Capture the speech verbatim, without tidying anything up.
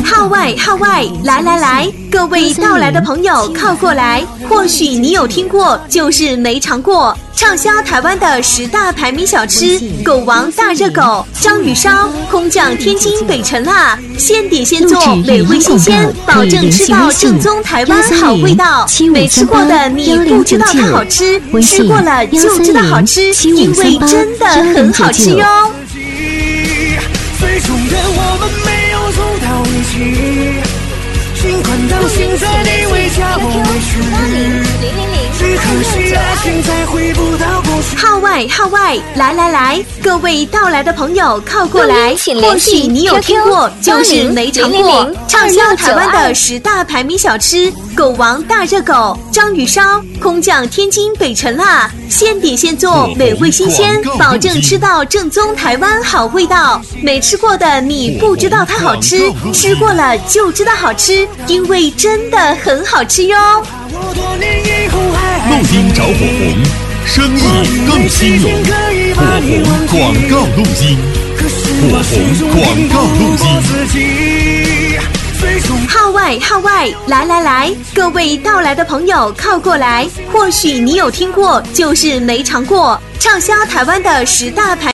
号外号外，来来来，各位到来的朋友靠过来，或许你有听过，就是没尝过。畅销台湾的十大排名小吃，狗王大热狗、章鱼烧、空降天津北城辣，现点现做，美味新鲜，保证吃到正宗台湾好味道。没吃过的你不知道它好吃，吃过了就知道好吃，因为真的很好吃哟。 最终的我们没有走到一起，尽管当现在你为家我委屈，只可惜爱情再回不到过去。 号外号外，来来来，各位到来的朋友靠过来，或许你有听过，就是没尝过。畅销台湾的十大排名小吃，狗王大热狗、章鱼烧、空降天津北城辣，现点现做，美味新鲜，保证吃到正宗台湾好味道。没吃过的你不知道它好吃，吃过了就知道好吃，因为真的很好吃哟。 录音找火红，生意更兴隆。火红广告录音，火红广告录音。 号外号外，来来来，各位到来的朋友靠过来，或许你有听过，就是没尝过。畅销台湾的十大排